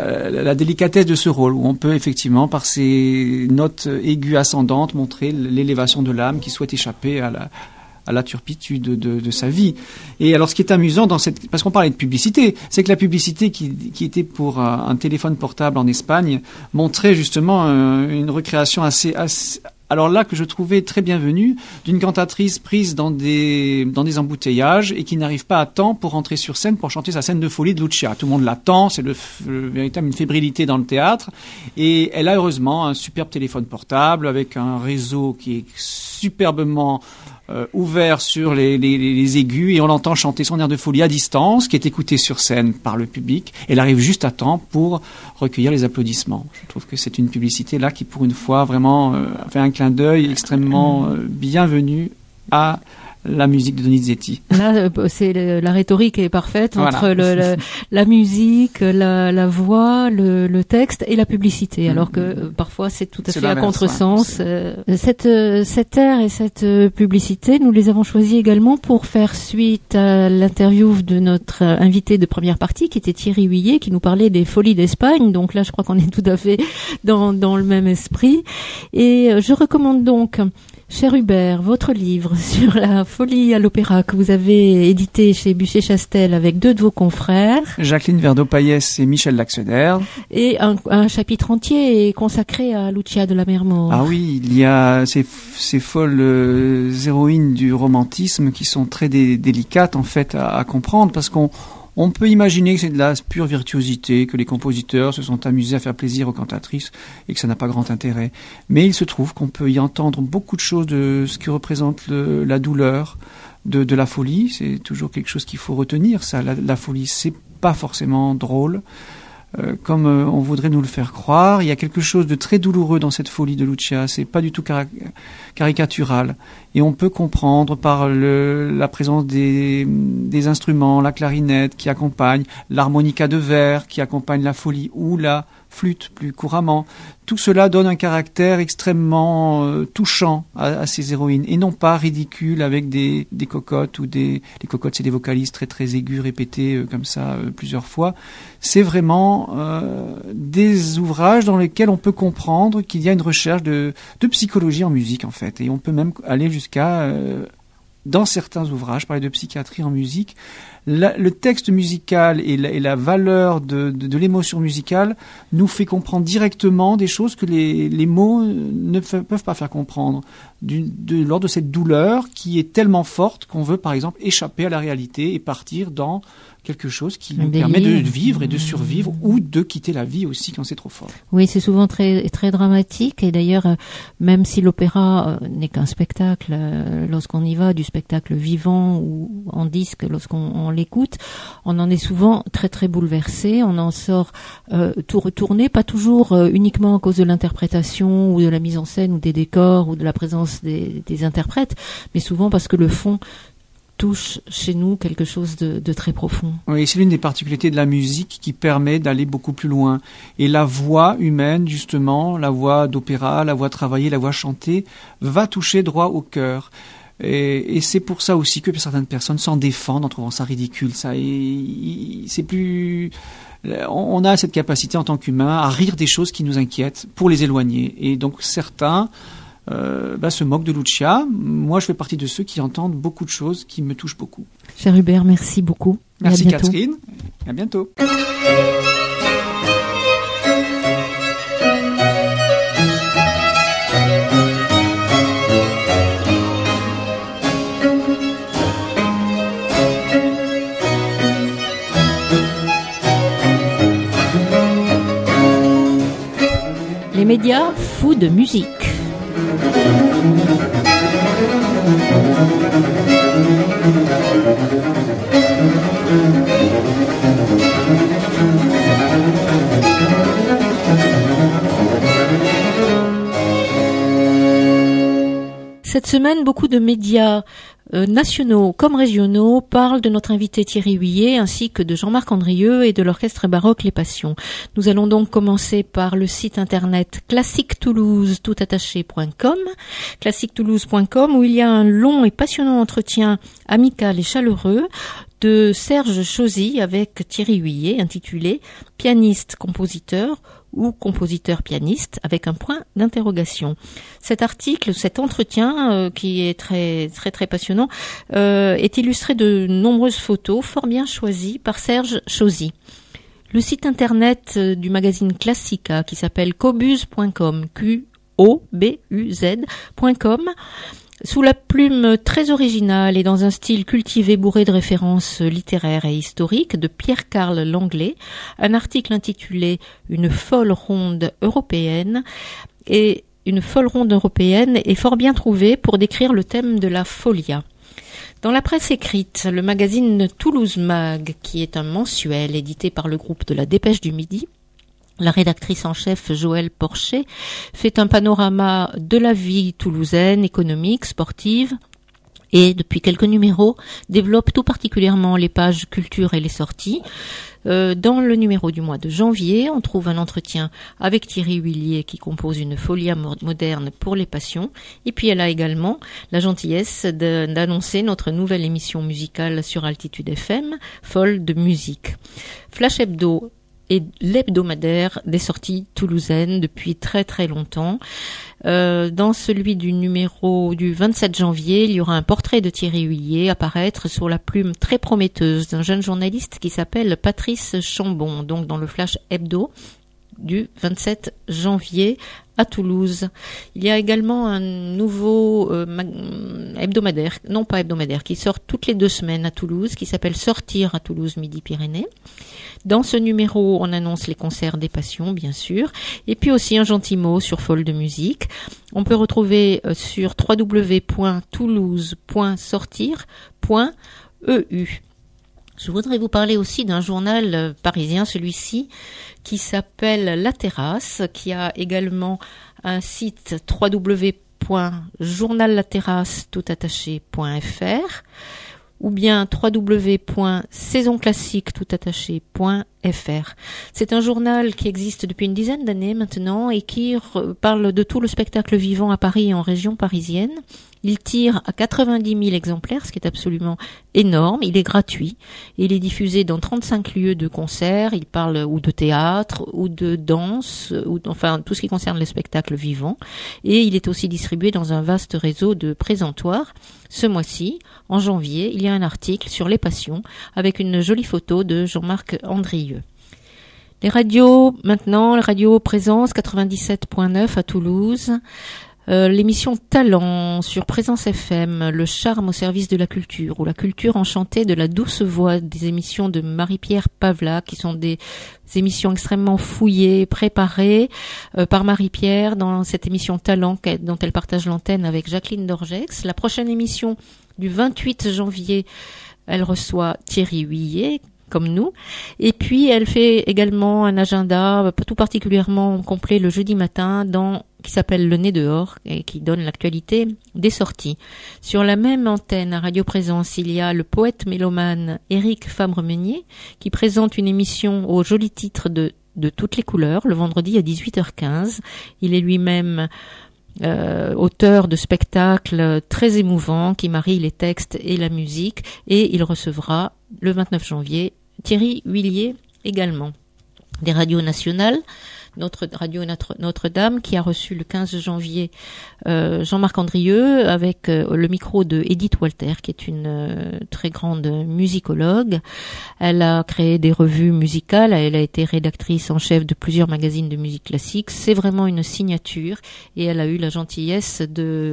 [SPEAKER 3] la délicatesse de ce rôle, où on peut effectivement, par ces notes aiguës ascendantes, montrer l'élévation de l'âme qui souhaite échapper à la turpitude de sa vie. Et alors, ce qui est amusant parce qu'on parlait de publicité, c'est que la publicité qui était pour un téléphone portable en Espagne montrait justement une recréation assez alors là, que je trouvais très bienvenue, d'une cantatrice prise dans des embouteillages et qui n'arrive pas à temps pour rentrer sur scène pour chanter sa scène de folie de Lucia. Tout le monde l'attend, c'est véritable une fébrilité dans le théâtre. Et elle a heureusement un superbe téléphone portable avec un réseau qui est superbement ouvert sur les aigus, et on l'entend chanter son air de folie à distance, qui est écouté sur scène par le public. Elle arrive juste à temps pour recueillir les applaudissements. Je trouve que c'est une publicité là qui, pour une fois, vraiment fait un clin d'œil extrêmement bienvenu à la musique de Donizetti.
[SPEAKER 1] Là, la rhétorique est parfaite entre la musique, la voix, le texte et la publicité, alors que parfois c'est tout à fait à contresens. Cet air et cette publicité, nous les avons choisis également pour faire suite à l'interview de notre invité de première partie, qui était Thierry Huillet, qui nous parlait des folies d'Espagne. Donc là, je crois qu'on est tout à fait dans le même esprit. Et je recommande donc, cher Hubert, votre livre sur la folie à l'opéra, que vous avez édité chez Buchet-Chastel avec deux de vos confrères,
[SPEAKER 3] Jacqueline Verdeau-Payès et Michel Laxeder.
[SPEAKER 1] Et un chapitre entier est consacré à Lucia de Lammermoor.
[SPEAKER 3] Ah oui, il y a ces folles héroïnes du romantisme qui sont très délicates en fait à comprendre, parce on peut imaginer que c'est de la pure virtuosité, que les compositeurs se sont amusés à faire plaisir aux cantatrices et que ça n'a pas grand intérêt. Mais il se trouve qu'on peut y entendre beaucoup de choses de ce qui représente la douleur de la folie. C'est toujours quelque chose qu'il faut retenir. Ça, la folie, c'est pas forcément drôle, comme on voudrait nous le faire croire. Il y a quelque chose de très douloureux dans cette folie de Lucia. C'est pas du tout caricatural. Et on peut comprendre par la présence des instruments, la clarinette qui accompagne, l'harmonica de verre qui accompagne la folie, ou la flûte plus couramment. Tout cela donne un caractère extrêmement touchant à ces héroïnes, et non pas ridicule avec des cocottes, ou les cocottes, c'est des vocalises très très aigus répétés comme ça plusieurs fois. C'est vraiment des ouvrages dans lesquels on peut comprendre qu'il y a une recherche de psychologie en musique en fait, et on peut même aller jusqu'à dans certains ouvrages parler de psychiatrie en musique. Le texte musical et la valeur de l'émotion musicale nous fait comprendre directement des choses que les mots ne peuvent pas faire comprendre, lors de cette douleur qui est tellement forte qu'on veut par exemple échapper à la réalité et partir dans quelque chose qui nous permet de vivre et de survivre, ou de quitter la vie aussi quand c'est trop fort.
[SPEAKER 1] Oui, c'est souvent très très dramatique, et d'ailleurs, même si l'opéra n'est qu'un spectacle, lorsqu'on y va, du spectacle vivant ou en disque, lorsqu'on l'écoute, on en est souvent très très bouleversé, on en sort tout retourné, pas toujours uniquement à cause de l'interprétation ou de la mise en scène ou des décors ou de la présence des interprètes, mais souvent parce que le fond touche chez nous quelque chose de très profond.
[SPEAKER 3] Oui, c'est l'une des particularités de la musique qui permet d'aller beaucoup plus loin. Et la voix humaine, justement, la voix d'opéra, la voix travaillée, la voix chantée, va toucher droit au cœur. Et c'est pour ça aussi que certaines personnes s'en défendent en trouvant ça ridicule. C'est plus On a cette capacité en tant qu'humain à rire des choses qui nous inquiètent pour les éloigner. Et donc certains se moquent de Lucia. Moi, je fais partie de ceux qui entendent beaucoup de choses qui me touchent beaucoup.
[SPEAKER 1] Cher Hubert, merci beaucoup.
[SPEAKER 3] Merci Catherine. À bientôt.
[SPEAKER 1] Les médias fous de musique. Cette semaine, beaucoup de médias nationaux comme régionaux parlent de notre invité Thierry Huillet ainsi que de Jean-Marc Andrieux et de l'orchestre baroque Les Passions. Nous allons donc commencer par le site internet classictoulouse.com, classictoulouse.com, où il y a un long et passionnant entretien amical et chaleureux de Serge Chauzy avec Thierry Huillet intitulé « Pianiste-compositeur » ou compositeur-pianiste avec un point d'interrogation. Cet article, cet entretien qui est très passionnant, est illustré de nombreuses photos fort bien choisies par Serge Chauzy. Le site internet du magazine Classica qui s'appelle cobuz.com, Q-O-B-U-Z.com, sous la plume très originale et dans un style cultivé bourré de références littéraires et historiques de Pierre-Carl Langlais, un article intitulé « Une folle ronde européenne » et une folle ronde européenne est fort bien trouvée pour décrire le thème de la folia. Dans la presse écrite, le magazine Toulouse Mag, qui est un mensuel édité par le groupe de la Dépêche du Midi, la rédactrice en chef Joëlle Porcher fait un panorama de la vie toulousaine, économique, sportive, et depuis quelques numéros développe tout particulièrement les pages culture et les sorties. Dans le numéro du mois de janvier, on trouve un entretien avec Thierry Huillet qui compose une folia moderne pour les passions. Et puis elle a également la gentillesse d'annoncer notre nouvelle émission musicale sur Altitude FM, Folle de musique. Flash Hebdo et l'hebdomadaire des sorties toulousaines depuis très longtemps. Dans celui du numéro du 27 janvier, il y aura un portrait de Thierry Huillet apparaître sur la plume très prometteuse d'un jeune journaliste qui s'appelle Patrice Chambon, donc dans le Flash Hebdo du 27 janvier à Toulouse. Il y a également un nouveau hebdomadaire, non pas hebdomadaire, qui sort toutes les 2 semaines à Toulouse, qui s'appelle Sortir à Toulouse Midi-Pyrénées. Dans ce numéro, on annonce les concerts des Passions, bien sûr, et puis aussi un gentil mot sur Folle de musique. On peut retrouver sur www.toulouse.sortir.eu. Je voudrais vous parler aussi d'un journal parisien, celui-ci, qui s'appelle La Terrasse, qui a également un site www.journallaterasse.fr ou bien www.saisonclassique.fr. C'est un journal qui existe depuis une dizaine d'années maintenant et qui parle de tout le spectacle vivant à Paris et en région parisienne. Il tire à 90 000 exemplaires, ce qui est absolument énorme. Il est gratuit. Il est diffusé dans 35 lieux de concert. Il parle ou de théâtre, ou de danse, ou enfin tout ce qui concerne les spectacles vivants. Et il est aussi distribué dans un vaste réseau de présentoirs. Ce mois-ci, en janvier, il y a un article sur les passions avec une jolie photo de Jean-Marc Andrieux. Les radios, maintenant, la radio Présence 97.9 à Toulouse. L'émission Talent sur Présence FM, le charme au service de la culture ou la culture enchantée de la douce voix, des émissions de Marie-Pierre Pavla qui sont des émissions extrêmement fouillées, préparées par Marie-Pierre dans cette émission Talent dont elle partage l'antenne avec Jacqueline Dorgex. La prochaine émission du 28 janvier, elle reçoit Thierry Huillet comme nous. Et puis, elle fait également un agenda tout particulièrement complet le jeudi matin qui s'appelle Le Nez dehors et qui donne l'actualité des sorties. Sur la même antenne à Radio Présence, il y a le poète mélomane Éric Fabre-Meunier qui présente une émission au joli titre de toutes les couleurs le vendredi à 18h15. Il est lui-même auteur de spectacles très émouvants qui marient les textes et la musique, et il recevra le 29 janvier Thierry Huillet également. des radios nationales. Notre radio Notre-Dame qui a reçu le 15 janvier Jean-Marc Andrieux avec le micro de Edith Walter qui est une très grande musicologue. Elle a créé des revues musicales, elle a été rédactrice en chef de plusieurs magazines de musique classique. C'est vraiment une signature et elle a eu la gentillesse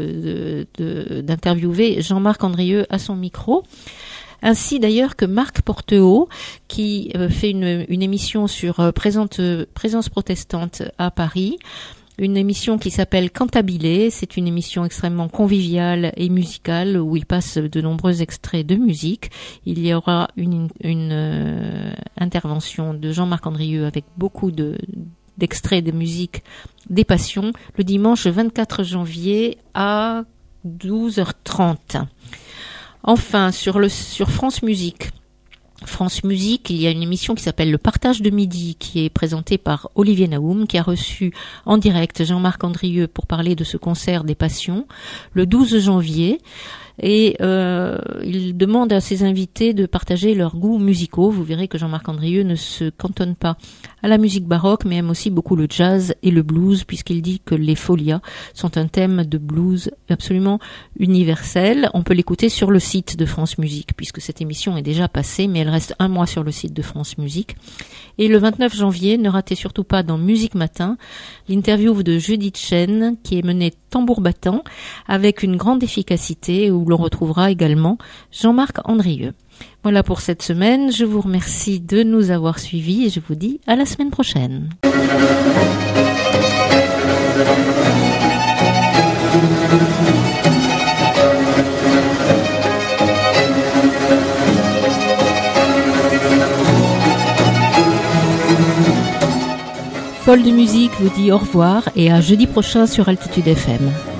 [SPEAKER 1] d'interviewer Jean-Marc Andrieux à son micro. Ainsi d'ailleurs que Marc Porteau, qui fait une émission sur présence protestante à Paris, une émission qui s'appelle Cantabile. C'est une émission extrêmement conviviale et musicale où il passe de nombreux extraits de musique. Il y aura une intervention de Jean-Marc Andrieux avec beaucoup d'extraits de musique des Passions le dimanche 24 janvier à 12h30. Enfin, sur France Musique. France Musique, il y a une émission qui s'appelle Le Partage de Midi, qui est présentée par Olivier Naoum, qui a reçu en direct Jean-Marc Andrieux pour parler de ce concert des Passions, le 12 janvier. Et il demande à ses invités de partager leurs goûts musicaux. Vous verrez que Jean-Marc Andrieux ne se cantonne pas à la musique baroque, mais aime aussi beaucoup le jazz et le blues, puisqu'il dit que les folias sont un thème de blues absolument universel. On peut l'écouter sur le site de France Musique, puisque cette émission est déjà passée, mais elle reste un mois sur le site de France Musique. Et le 29 janvier, ne ratez surtout pas dans Musique Matin l'interview de Judith Chen, qui est menée tambour battant, avec une grande efficacité, où l'on retrouvera également Jean-Marc Andrieux. Voilà pour cette semaine. Je vous remercie de nous avoir suivis et je vous dis à la semaine prochaine. Folle de musique vous dit au revoir et à jeudi prochain sur Altitude FM.